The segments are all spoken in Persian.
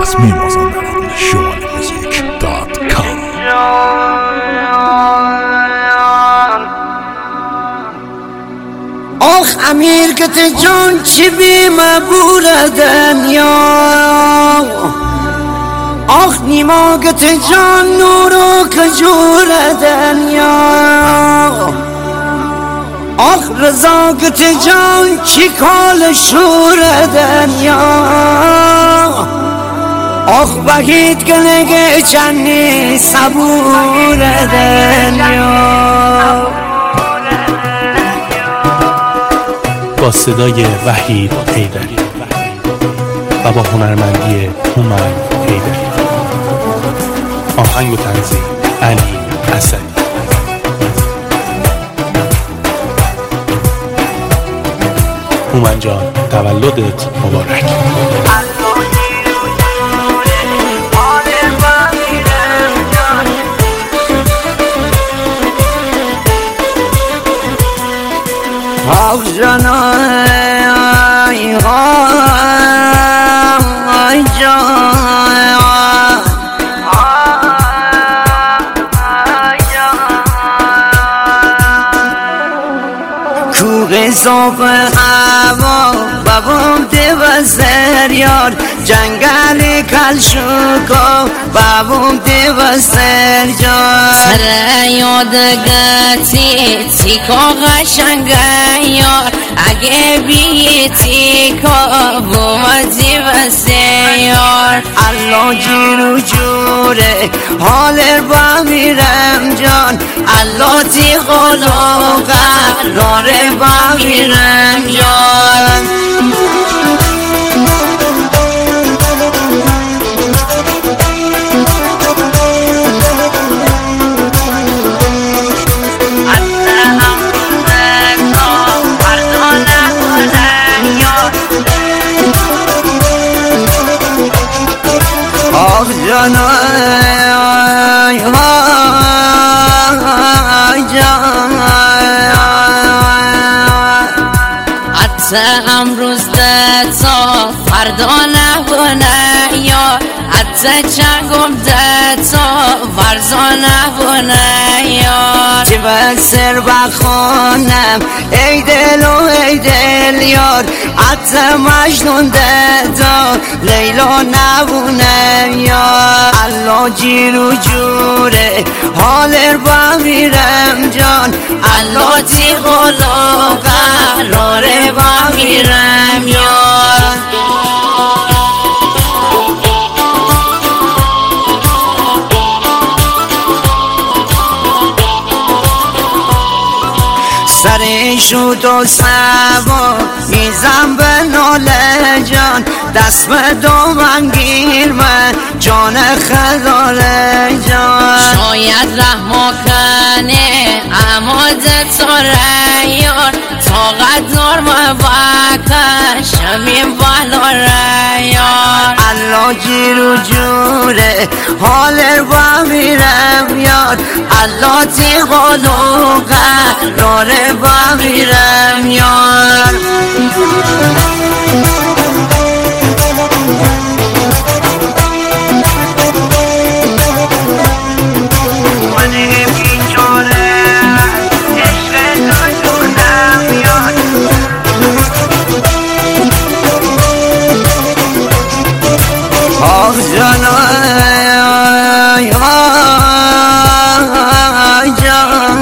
از میمازندران شمالmusic.com. آخ امیر گت جان چی بی مبور دنیا، آخ نیما گت جان نورو کجور دنیا، آخ رضا گت جان چی کال شور دنیا، آخ وحید گنگه چنی صبور دنیا. با صدای وحید حیدری و با هنرمندی هومن حیدری، آهنگ و تنظیم علی اسدی. هومن جان تولدت مبارک. آخ جانای های جان، کوه صاف هوا بابام دیوستر یار، جنگل کلشوکا بابام دیوستر جان، سر یادگتی تیکا قشنگه یار، اگه بی تیکا بوم دیوستر یار. الله جیرو جوره حال با میرم جان، الله تی خلو قرار با میرم جان. آخ جانای های جان، حتی امروز دتا فردا نبونه یار، حتی چنگم دتا ورزا نبونه یار. دیوستر بخونم ای دل و ای دل یار، حتی مجنون دتا لیلا نبونه یار. الله جیرو جوره حال با میرم جان، الله تی غلو قرار با میرم یار. سرشو تو سوا میزم به ناله جان، دست به دومن گیر من جان خداره جان. شاید رحم کنه اما دتاره یار، طاقت نار مبکش شمیم بالاره یار. الله جیرو جوره حال با میرم یار، الله تی قلو قراره با میرم یار. آخ جانای های جان،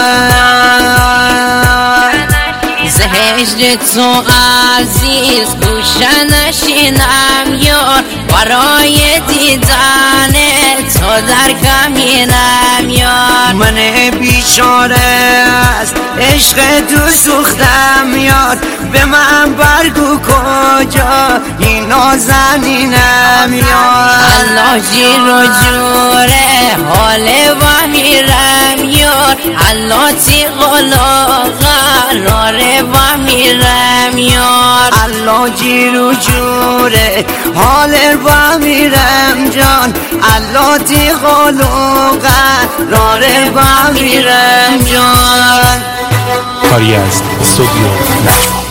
زهجر تو عزیز گوشه نشینم یار، برای دیدن تو در کمینم یار. من بیچاره است عشق تو سوختم یار، به من برگو کجا این نازنینم یار. الله جیرو جوره حال با میرم یار، الله تی غلا قراره با میرم یار. الله جیرو جوره حال با میرم جان، الله تی غلو قراره با میرم جان. کاری از استودیو نجوا.